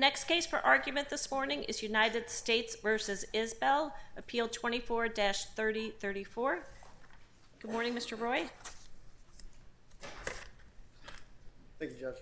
next case for argument this morning is United States v. Isbell, Appeal 24-3034. Good morning, Mr. Roy. Thank you, Judge.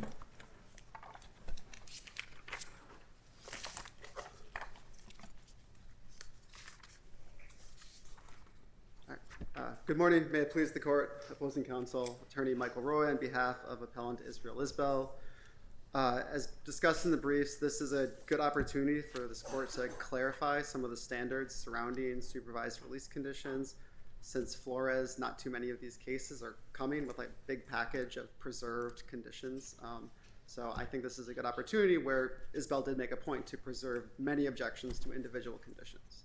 Good morning. May it please the court, opposing counsel, Attorney Michael Roy on behalf of Appellant Israel Isbell. As discussed in the briefs, this is a good opportunity for this court to clarify some of the standards surrounding supervised release conditions. Since Flores, not too many of these cases are coming with a big package of preserved conditions. So I think this is a good opportunity where Isbell did make a point to preserve many objections to individual conditions.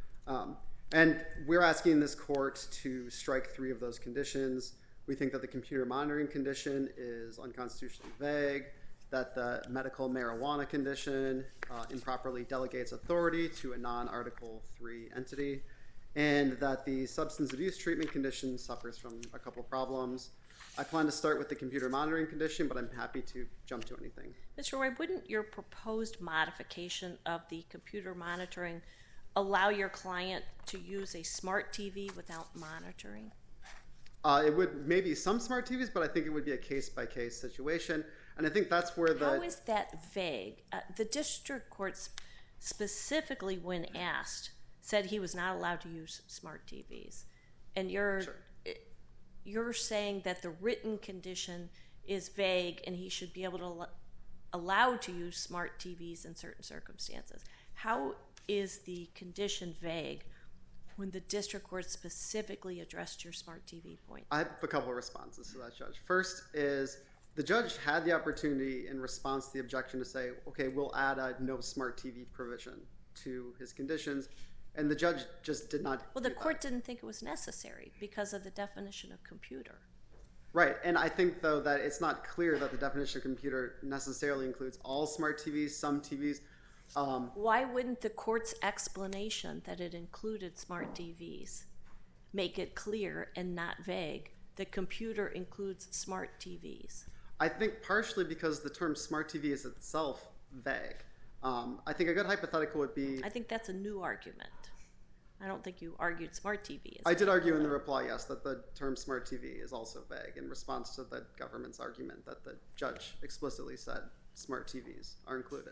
And we're asking this court to strike 3 of those conditions. We think that the computer monitoring condition is unconstitutionally vague, that the medical marijuana condition improperly delegates authority to a non-Article 3 entity, and that the substance abuse treatment condition suffers from a couple problems. I plan to start with the computer monitoring condition, but I'm happy to jump to anything. Mr. Roy, wouldn't your proposed modification of the computer monitoring allow your client to use a smart TV without monitoring? It would maybe some smart TVs, but I think it would be a case-by-case situation. And I think that's where How is that vague? The district courts specifically, when asked, said he was not allowed to use smart TVs. And you're saying that the written condition is vague and he should be able to allowed to use smart TVs in certain circumstances. How is the condition vague when the district court specifically addressed your smart TV point? I have a couple of responses to that, Judge. First is the judge had the opportunity in response to the objection to say, okay, we'll add a no smart TV provision to his conditions, and the judge just did not. Well, the court didn't think it was necessary because of the definition of computer. Right, and I think, though, that it's not clear that the definition of computer necessarily includes all smart TVs, some TVs. Why wouldn't the court's explanation that it included smart TVs make it clear and not vague that computer includes smart TVs? I think partially because the term smart TV is itself vague. I think a good hypothetical would be... I think that's a new argument. I don't think you argued smart TV. I did argue in the reply, yes, that the term smart TV is also vague in response to the government's argument that the judge explicitly said smart TVs are included.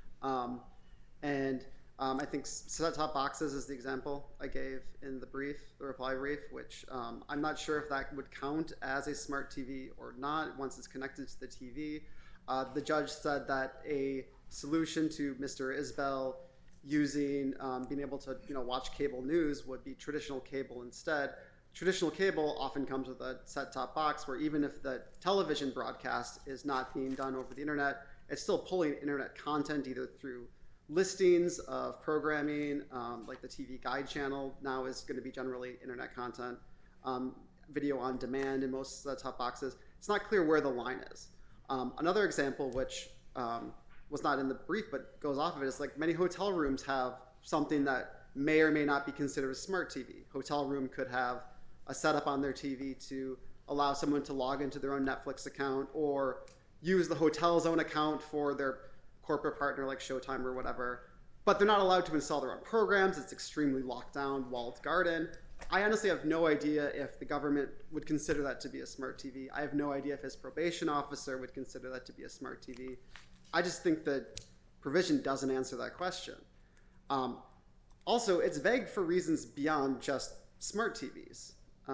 I think set-top boxes is the example I gave in the reply brief, which I'm not sure if that would count as a smart TV or not once it's connected to the TV. The judge said that a solution to Mr. Isbell using being able to watch cable news would be traditional cable instead. Traditional cable often comes with a set-top box where even if the television broadcast is not being done over the internet, it's still pulling internet content either through listings of programming, like the TV Guide channel now is going to be generally internet content, video on demand in most set-top boxes. It's not clear where the line is. Another example, which was not in the brief but goes off of it, is like many hotel rooms have something that may or may not be considered a smart TV. Hotel room could have a setup on their TV to allow someone to log into their own Netflix account or use the hotel's own account for their corporate partner like Showtime or whatever, but they're not allowed to install their own programs. It's extremely locked down, walled garden. I honestly have no idea if the government would consider that to be a smart TV. I have no idea if his probation officer would consider that to be a smart TV. I just think that provision doesn't answer that question. Also, it's vague for reasons beyond just smart TVs.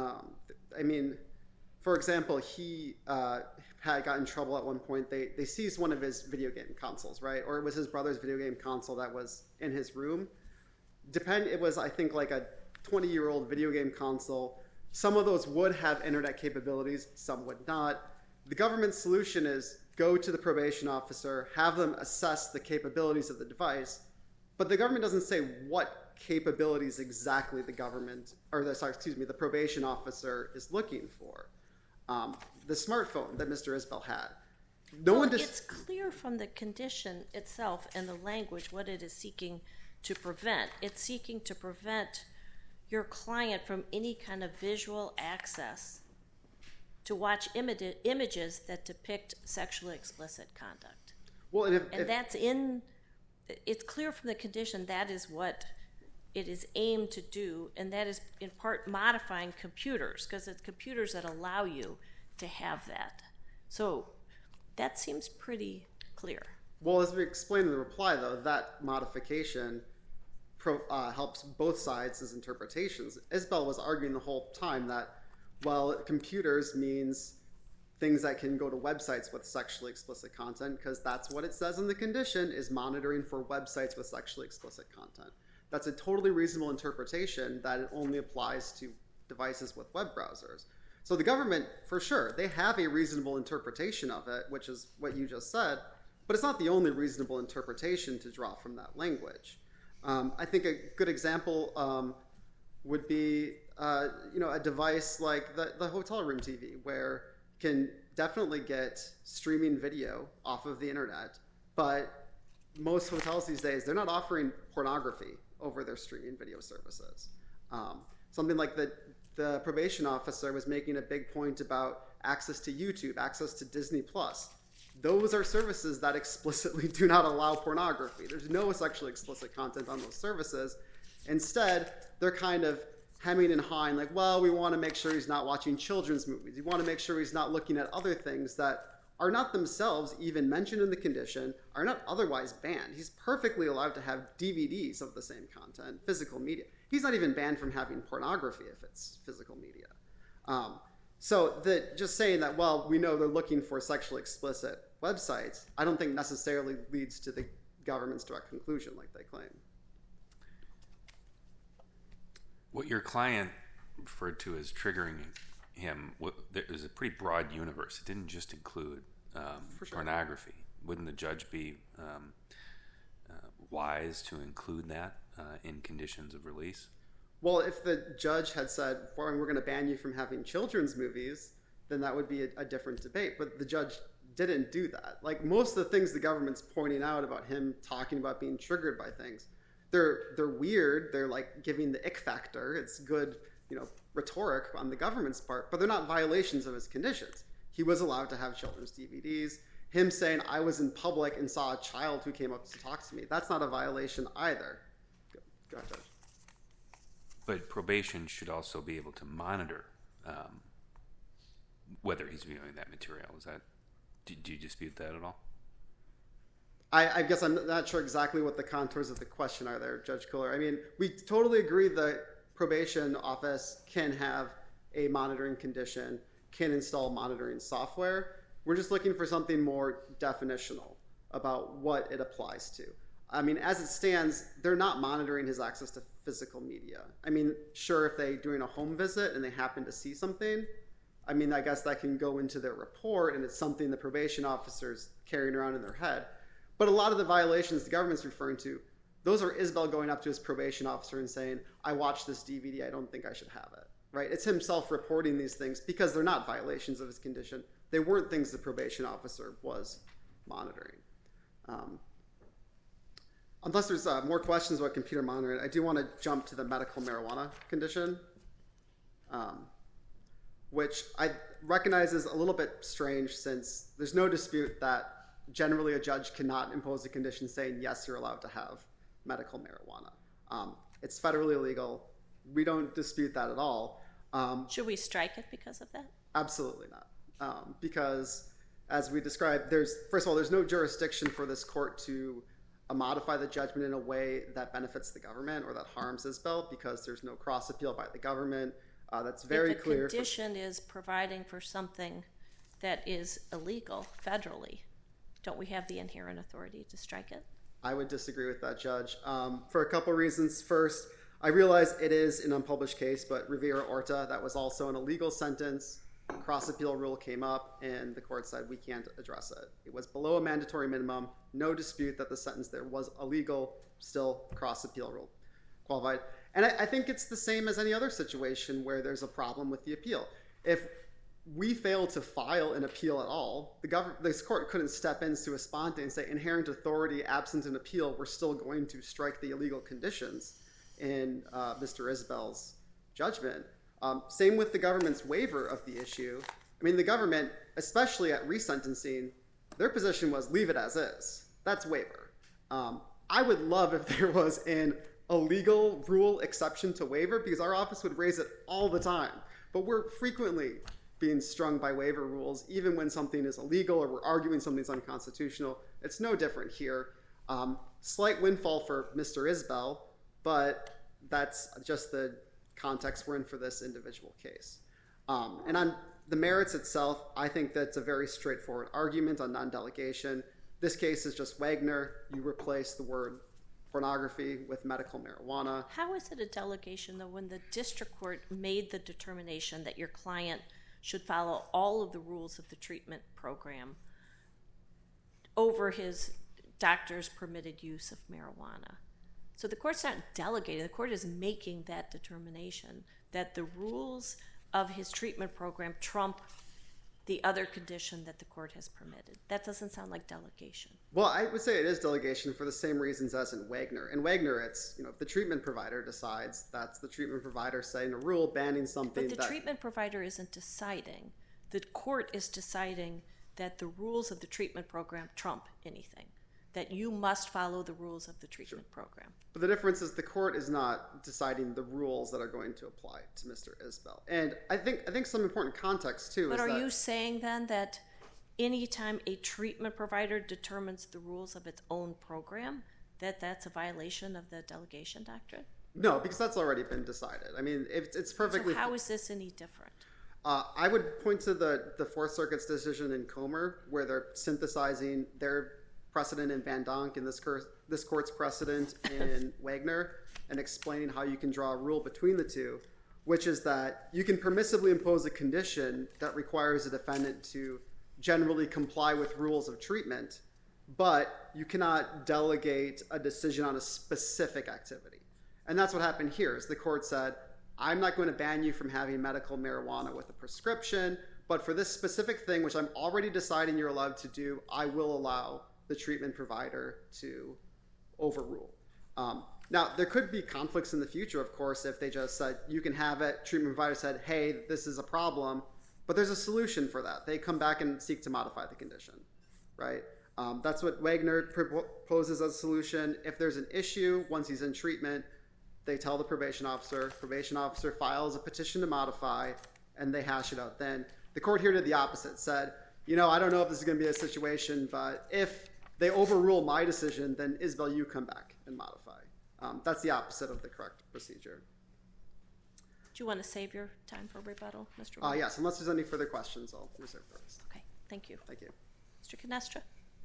For example, he had got in trouble at one point. They seized one of his video game consoles, right? Or it was his brother's video game console that was in his room. It was, I think, like a 20-year-old video game console. Some of those would have internet capabilities, some would not. The government's solution is go to the probation officer, have them assess the capabilities of the device, but the government doesn't say what capabilities exactly the probation officer is looking for. The smartphone that Mr. Isbell had. It's clear from the condition itself and the language what it is seeking to prevent. It's seeking to prevent your client from any kind of visual access to watch images that depict sexually explicit conduct. Well, and that's in, it's clear from the condition that is what it is aimed to do, and that is in part modifying computers, because it's computers that allow you to have that. So that seems pretty clear. Well, as we explained in the reply, though, that modification helps both sides' interpretations. Isbell was arguing the whole time that, well, computers means things that can go to websites with sexually explicit content, because that's what it says in the condition, is monitoring for websites with sexually explicit content. That's a totally reasonable interpretation that it only applies to devices with web browsers. So the government, for sure, they have a reasonable interpretation of it, which is what you just said, but it's not the only reasonable interpretation to draw from that language. I think a good example would be a device like the hotel room TV, where you can definitely get streaming video off of the internet, but most hotels these days, they're not offering pornography over their streaming video services. Something like the probation officer was making a big point about access to YouTube, access to Disney+. Those are services that explicitly do not allow pornography. There's no sexually explicit content on those services. Instead, they're kind of hemming and hawing, like, well, we want to make sure he's not watching children's movies. We want to make sure he's not looking at other things that are not themselves even mentioned in the condition, are not otherwise banned. He's perfectly allowed to have DVDs of the same content, physical media. He's not even banned from having pornography if it's physical media. So just saying that, well, we know they're looking for sexually explicit websites, I don't think necessarily leads to the government's direct conclusion like they claim. What your client referred to as triggering him, there was a pretty broad universe. It didn't just include pornography. Wouldn't the judge be wise to include that in conditions of release? Well, if the judge had said, we're going to ban you from having children's movies, then that would be a different debate. But the judge didn't do that. Like, most of the things the government's pointing out about him talking about being triggered by things, they're weird. They're like giving the ick factor. It's good, rhetoric on the government's part, but they're not violations of his conditions. He was allowed to have children's DVDs. Him saying, I was in public and saw a child who came up to talk to me, that's not a violation either. Go ahead, Judge. But probation should also be able to monitor whether he's viewing that material. Do you dispute that at all? I guess I'm not sure exactly what the contours of the question are there, Judge Kohler. I mean, we totally agree that probation office can have a monitoring condition, can install monitoring software. We're just looking for something more definitional about what it applies to. I mean, as it stands, they're not monitoring his access to physical media. I mean, sure, if they're doing a home visit and they happen to see something, I mean, I guess that can go into their report and it's something the probation officer's carrying around in their head. But a lot of the violations the government's referring to, those are Isbell going up to his probation officer and saying, I watched this DVD, I don't think I should have it, right? It's him self-reporting these things because they're not violations of his condition. They weren't things the probation officer was monitoring. Unless there's more questions about computer monitoring, I do want to jump to the medical marijuana condition, which I recognize is a little bit strange since there's no dispute that generally a judge cannot impose a condition saying, yes, you're allowed to have medical marijuana. It's federally illegal. We don't dispute that at all. Should we strike it because of that? Absolutely not. Because as we described, first of all, there's no jurisdiction for this court to modify the judgment in a way that benefits the government or that harms Isbell because there's no cross appeal by the government. That's very clear. If the condition is providing for something that is illegal federally, don't we have the inherent authority to strike it? I would disagree with that, Judge, for a couple reasons. First, I realize it is an unpublished case, but Rivera-Orta, that was also an illegal sentence. Cross-appeal rule came up, and the court said we can't address it. It was below a mandatory minimum. No dispute that the sentence there was illegal. Still, cross-appeal rule qualified. And I think it's the same as any other situation where there's a problem with the appeal. If we fail to file an appeal at all, this court couldn't step in sua sponte and say inherent authority absent an appeal, we're still going to strike the illegal conditions in Mr. Isbell's judgment. Same with the government's waiver of the issue. I mean, the government, especially at resentencing, Their position was leave it as is. That's waiver. I would love if there was an illegal rule exception to waiver, because our office would raise it all the time. But we're frequently being strung by waiver rules, even when something is illegal or we're arguing something's unconstitutional. It's no different here. Slight windfall for Mr. Isbell, but that's just the context we're in for this individual case. And on the merits itself, I think that's a very straightforward argument on non-delegation. This case is just Wagner. You replace the word pornography with medical marijuana. How is it a delegation, though, when the district court made the determination that your client should follow all of the rules of the treatment program over his doctor's permitted use of marijuana? So the court's not delegating. The court is making that determination that the rules of his treatment program trump the other condition that the court has permitted. That doesn't sound like delegation. Well, I would say it is delegation for the same reasons as in Wagner. In Wagner, it's, if the treatment provider decides, that's the treatment provider setting a rule banning something. But the treatment provider isn't deciding. The court is deciding that the rules of the treatment program trump anything, that you must follow the rules of the treatment program. But the difference is the court is not deciding the rules that are going to apply to Mr. Isbell. And I think some important context, too, But are you saying, then, that anytime a treatment provider determines the rules of its own program, that's a violation of the delegation doctrine? No, because that's already been decided. I mean, it's perfectly... So how is this any different? I would point to the Fourth Circuit's decision in Comer, where they're synthesizing their precedent in Van Donk and this court's precedent in Wagner, and explaining how you can draw a rule between the two, which is that you can permissibly impose a condition that requires a defendant to generally comply with rules of treatment, but you cannot delegate a decision on a specific activity. And that's what happened here, is the court said, I'm not going to ban you from having medical marijuana with a prescription, but for this specific thing, which I'm already deciding you're allowed to do, I will allow the treatment provider to overrule. Now, there could be conflicts in the future, of course, if they just said, you can have it, treatment provider said, hey, this is a problem, but there's a solution for that. They come back and seek to modify the condition, right? That's what Wagner proposes as a solution. If there's an issue, once he's in treatment, they tell the probation officer files a petition to modify, and they hash it out then. The court here did the opposite, said, I don't know if this is going to be a situation, but if they overrule my decision, then Isbell, you come back and modify. That's the opposite of the correct procedure. Do you want to save your time for rebuttal, Mr. Wall? Yes, unless there's any further questions, I'll reserve those. Okay, thank you. Thank you. Mr. Canestra?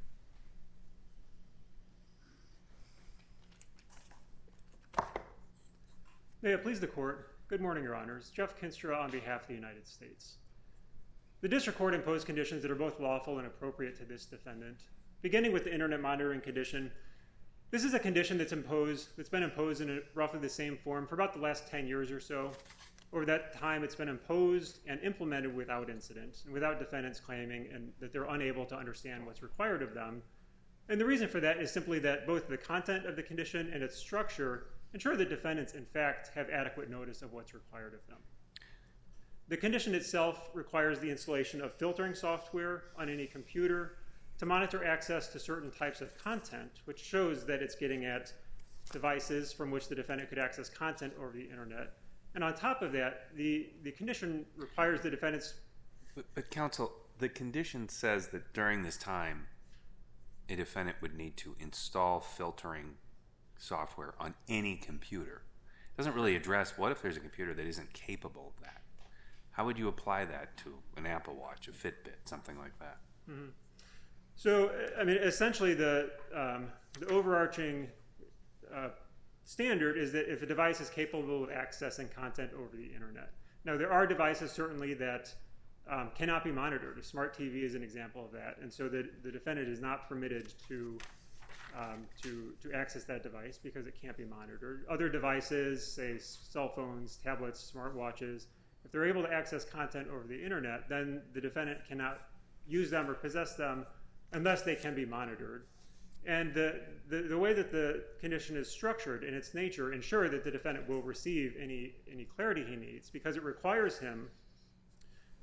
May it please the court. Good morning, Your Honors. Jeff Kinstra on behalf of the United States. The district court imposed conditions that are both lawful and appropriate to this defendant. Beginning with the internet monitoring condition, this is a condition that's been imposed in roughly the same form for about the last 10 years or so. Over that time, it's been imposed and implemented without incident and without defendants claiming that they're unable to understand what's required of them. And the reason for that is simply that both the content of the condition and its structure ensure that defendants, in fact, have adequate notice of what's required of them. The condition itself requires the installation of filtering software on any computer to monitor access to certain types of content, which shows that it's getting at devices from which the defendant could access content over the internet. And on top of that, the condition requires the defendants... But counsel, the condition says that during this time, a defendant would need to install filtering software on any computer. It doesn't really address what if there's a computer that isn't capable of that. How would you apply that to an Apple Watch, a Fitbit, something like that? Mm-hmm. So, I mean, essentially the overarching standard is that if a device is capable of accessing content over the internet. Now, there are devices certainly that cannot be monitored. A smart TV is an example of that. And so the defendant is not permitted to access that device because it can't be monitored. Other devices, say cell phones, tablets, smartwatches, if they're able to access content over the internet, then the defendant cannot use them or possess them unless they can be monitored. And the way that the condition is structured in its nature ensure that the defendant will receive any clarity he needs, because it requires him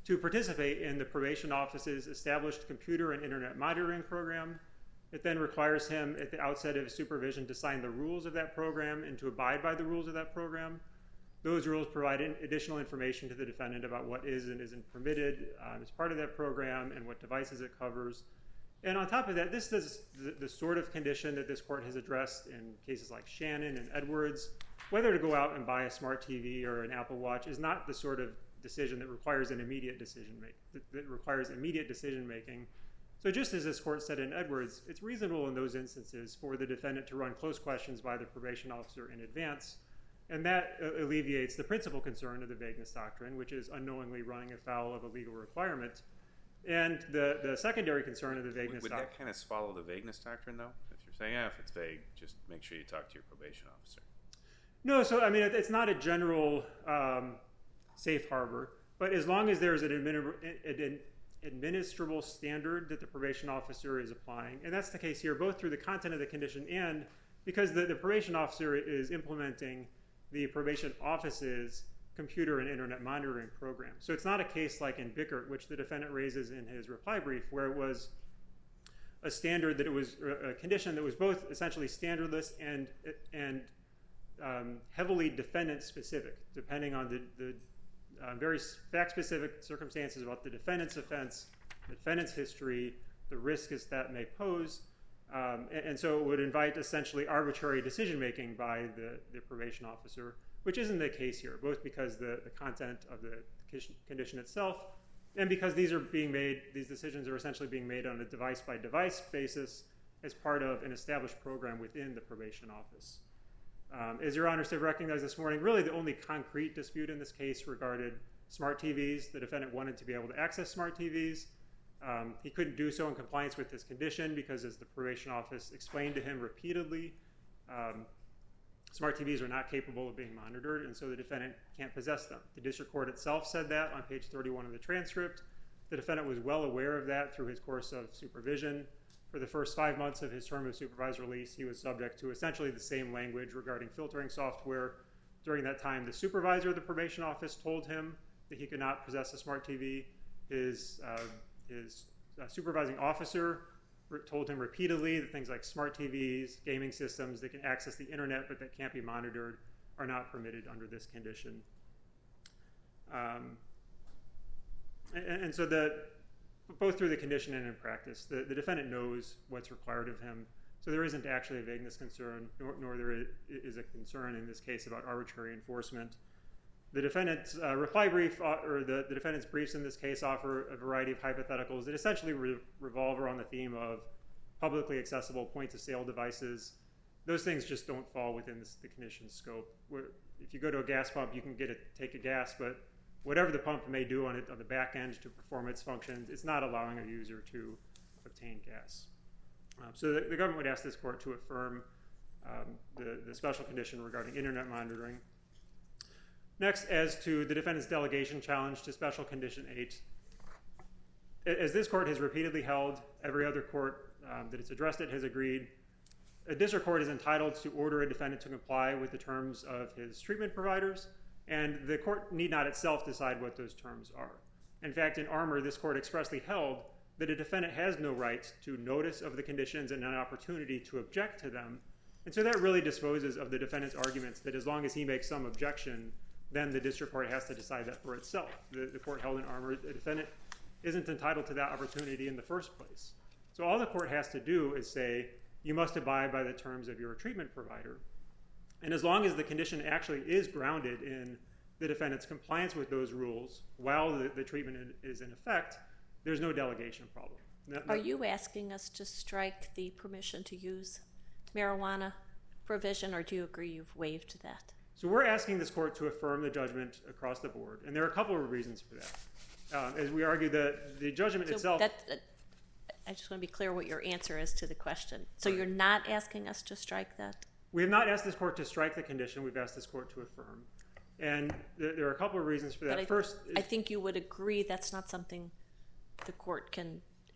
to participate in the probation office's established computer and internet monitoring program. It then requires him at the outset of supervision to sign the rules of that program and to abide by the rules of that program. Those rules provide additional information to the defendant about what is and isn't permitted as part of that program and what devices it covers. And on top of that, this is the sort of condition that this court has addressed in cases like Shannon and Edwards. Whether to go out and buy a smart TV or an Apple Watch is not the sort of decision that requires an immediate decision making. So just as this court said in Edwards, it's reasonable in those instances for the defendant to run close questions by the probation officer in advance, and that alleviates the principal concern of the vagueness doctrine, which is unknowingly running afoul of a legal requirement. And the secondary concern of the vagueness doctrine... Would that kind of swallow the vagueness doctrine, though? If you're saying, if it's vague, just make sure you talk to your probation officer. No, so I mean, it's not a general safe harbor, but as long as there's an administrable standard that the probation officer is applying, and that's the case here, both through the content of the condition and because the probation officer is implementing the probation office's computer and internet monitoring program. So it's not a case like in Bickert, which the defendant raises in his reply brief, where it was a standard that it was a condition that was both essentially standardless and heavily defendant-specific, depending on the very fact-specific circumstances about the defendant's offense, the defendant's history, the risks that may pose, and so it would invite essentially arbitrary decision-making by the probation officer, which isn't the case here, both because the content of the condition itself and because these decisions are essentially being made on a device-by-device basis as part of an established program within the probation office. As Your Honors have recognized this morning, really the only concrete dispute in this case regarded smart TVs. The defendant wanted to be able to access smart TVs. He couldn't do so in compliance with this condition because, as the probation office explained to him repeatedly, smart TVs are not capable of being monitored, and so the defendant can't possess them. The district court itself said that on page 31 of the transcript. The defendant was well aware of that through his course of supervision. For the first 5 months of his term of supervised release, he was subject to essentially the same language regarding filtering software. During that time, the supervisor of the probation office told him that he could not possess a smart TV. His supervising officer told him repeatedly that things like smart TVs, gaming systems that can access the internet but that can't be monitored are not permitted under this condition. And so both through the condition and in practice, the defendant knows what's required of him. So there isn't actually a vagueness concern, nor there is a concern in this case about arbitrary enforcement. The defendant's reply brief, or the defendant's briefs in this case, offer a variety of hypotheticals that essentially revolve around the theme of publicly accessible point-of-sale devices. Those things just don't fall within the condition's scope. If you go to a gas pump, you can take a gas, but whatever the pump may do on the back end to perform its functions, it's not allowing a user to obtain gas. So the government would ask this court to affirm the special condition regarding internet monitoring. Next, as to the defendant's delegation challenge to Special Condition 8, as this court has repeatedly held, every other court that it's addressed it has agreed, a district court is entitled to order a defendant to comply with the terms of his treatment providers, and the court need not itself decide what those terms are. In fact, in Armour, this court expressly held that a defendant has no right to notice of the conditions and an opportunity to object to them, and so that really disposes of the defendant's arguments that as long as he makes some objection, then the district court has to decide that for itself. The court held in Armour, the defendant isn't entitled to that opportunity in the first place. So all the court has to do is say, you must abide by the terms of your treatment provider. And as long as the condition actually is grounded in the defendant's compliance with those rules while the treatment is in effect, there's no delegation problem. Are you asking us to strike the permission to use marijuana provision, or do you agree you've waived that? So we're asking this court to affirm the judgment across the board, and there are a couple of reasons for that. As we argue that the judgment itself... I just want to be clear what your answer is to the question. So you're not asking us to strike that? We have not asked this court to strike the condition. We've asked this court to affirm. And there are a couple of reasons for that. First, I think you would agree that's not something the court can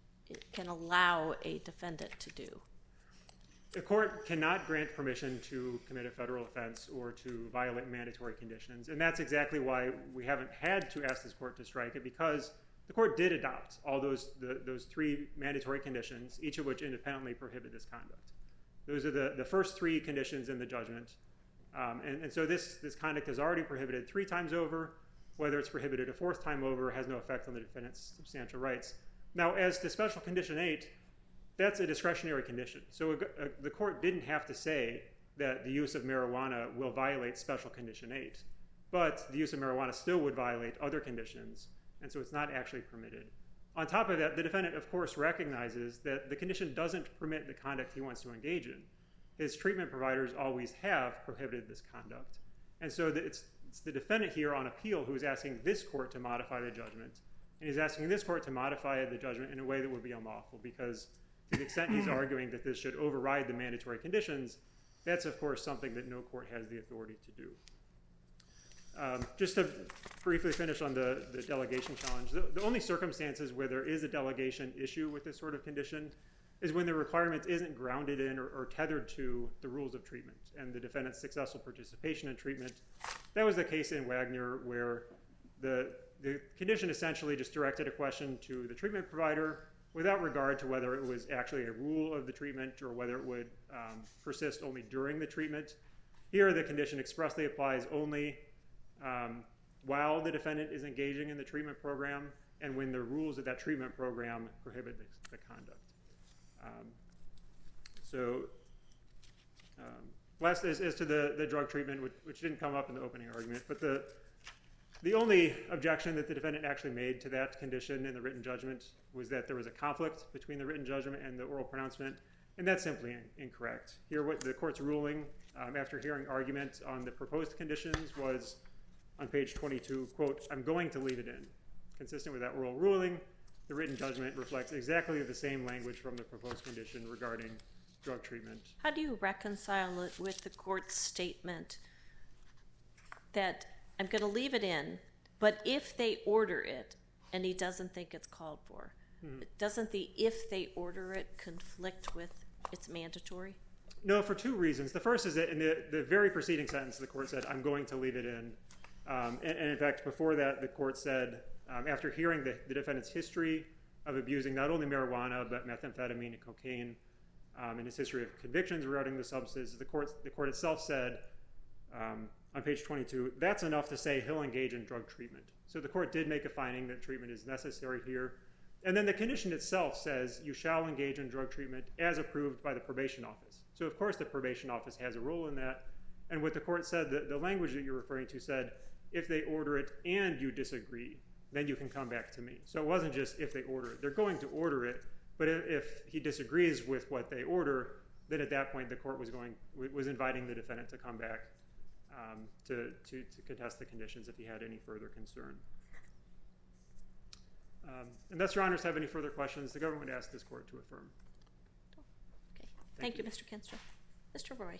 allow a defendant to do. The court cannot grant permission to commit a federal offense or to violate mandatory conditions, and that's exactly why we haven't had to ask this court to strike it, because the court did adopt all those three mandatory conditions, each of which independently prohibit this conduct. Those are the first three conditions in the judgment. And so this conduct is already prohibited 3 times over. Whether it's prohibited a 4th time over has no effect on the defendant's substantial rights. Now, as to Special Condition 8, that's a discretionary condition. So the court didn't have to say that the use of marijuana will violate Special Condition 8. But the use of marijuana still would violate other conditions, and so it's not actually permitted. On top of that, the defendant, of course, recognizes that the condition doesn't permit the conduct he wants to engage in. His treatment providers always have prohibited this conduct. And so it's the defendant here on appeal who is asking this court to modify the judgment. And he's asking this court to modify the judgment in a way that would be unlawful, because to the extent he's arguing that this should override the mandatory conditions, that's, of course, something that no court has the authority to do. Just to briefly finish on the delegation challenge, the only circumstances where there is a delegation issue with this sort of condition is when the requirement isn't grounded in or tethered to the rules of treatment and the defendant's successful participation in treatment. That was the case in Wagner, where the condition essentially just directed a question to the treatment provider without regard to whether it was actually a rule of the treatment or whether it would persist only during the treatment. Here, the condition expressly applies only while the defendant is engaging in the treatment program and when the rules of that treatment program prohibit the conduct. Last as to the drug treatment, which didn't come up in the opening argument, but the only objection that the defendant actually made to that condition in the written judgment was that there was a conflict between the written judgment and the oral pronouncement, and that's simply incorrect. Here, what the court's ruling, after hearing argument on the proposed conditions, was on page 22, quote, "I'm going to leave it in." Consistent with that oral ruling, the written judgment reflects exactly the same language from the proposed condition regarding drug treatment. How do you reconcile it with the court's statement that I'm going to leave it in, but if they order it and he doesn't think it's called for, doesn't the if they order it conflict with it's mandatory? No, for 2 reasons. The first is that in the very preceding sentence, the court said, "I'm going to leave it in." And in fact, before that, the court said, after hearing the defendant's history of abusing not only marijuana, but methamphetamine and cocaine, and his history of convictions regarding the substances, the court itself said on page 22, that's enough to say he'll engage in drug treatment. So the court did make a finding that treatment is necessary here. And then the condition itself says you shall engage in drug treatment as approved by the probation office. So of course the probation office has a role in that. And what the court said, the language that you're referring to said, if they order it and you disagree, then you can come back to me. So it wasn't just if they order it. They're going to order it, but if he disagrees with what they order, then at that point the court was inviting the defendant to come back to contest the conditions if he had any further concern. Unless your honors have any further questions, the government would ask this court to affirm. Okay. Thank you, Mr. Kinstra. Mr. Roy.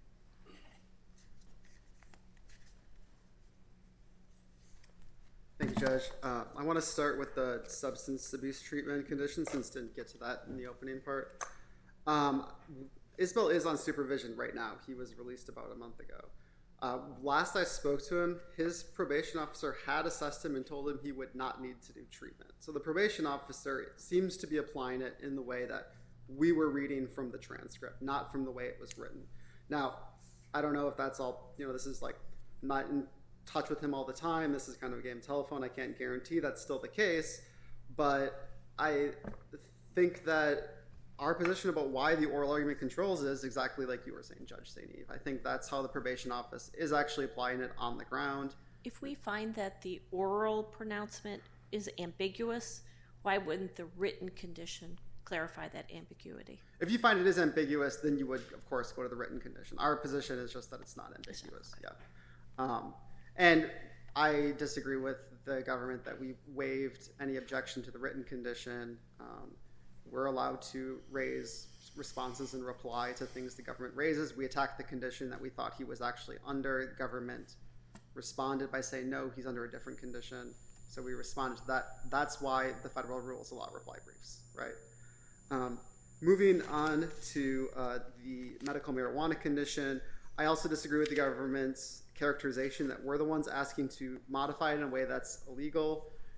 Thank you, Judge. I want to start with the substance abuse treatment condition, since didn't get to that in the opening part. Isbell is on supervision right now. He was released about a month ago. Last I spoke to him, his probation officer had assessed him and told him he would not need to do treatment. So the probation officer seems to be applying it in the way that we were reading from the transcript, not from the way it was written. Now, I don't know if that's all, this is like not in touch with him all the time. This is kind of a game of telephone. I can't guarantee that's still the case, but I think that our position about why the oral argument controls is exactly like you were saying, Judge St. Eve. I think that's how the probation office is actually applying it on the ground. If we find that the oral pronouncement is ambiguous, why wouldn't the written condition clarify that ambiguity? If you find it is ambiguous, then you would, of course, go to the written condition. Our position is just that it's not ambiguous. Yeah. And I disagree with the government that we waived any objection to the written condition. We're allowed to raise responses and reply to things the government raises. We attacked the condition that we thought he was actually under. The government responded by saying, no, he's under a different condition. So we responded to that. That's why the federal rules allow reply briefs, right? Moving on to the medical marijuana condition, I also disagree with the government's characterization that we're the ones asking to modify it in a way that's illegal.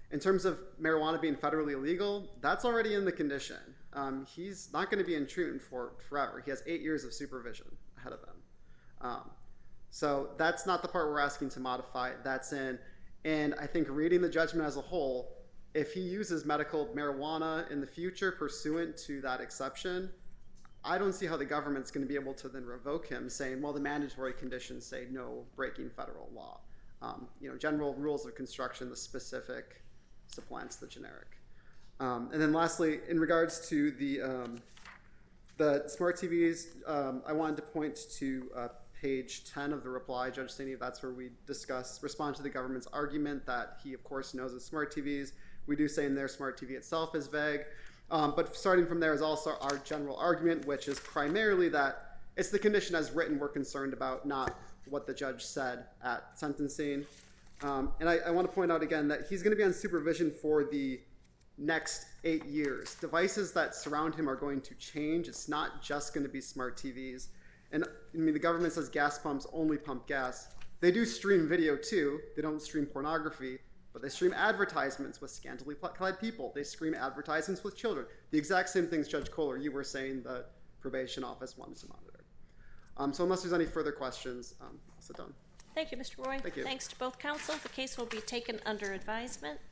In terms of marijuana being federally illegal, that's already in the condition. He's not going to be in Troon for forever. He has 8 years of supervision ahead of him. So that's not the part we're asking to modify. That's in. And I think reading the judgment as a whole, if he uses medical marijuana in the future pursuant to that exception, I don't see how the government's going to be able to then revoke him, saying, well, the mandatory conditions say no breaking federal law. General rules of construction, the specific supplants the generic. And then lastly, in regards to the smart TVs, I wanted to point to page 10 of the reply, Judge Saini. That's where we respond to the government's argument that he, of course, knows of smart TVs. We do say in there smart TV itself is vague. But starting from there is also our general argument, which is primarily that it's the condition as written we're concerned about, not what the judge said at sentencing. And I want to point out again that he's going to be on supervision for the next 8 years. Devices that surround him are going to change. It's not just going to be smart TVs. And the government says gas pumps only pump gas. They do stream video too. They don't stream pornography, but they stream advertisements with scantily clad people. They stream advertisements with children. The exact same things, Judge Kohler, you were saying the probation office wants to monitor. So unless there's any further questions, I'll sit down. Thank you, Mr. Roy. Thank you. Thanks to both counsel. The case will be taken under advisement.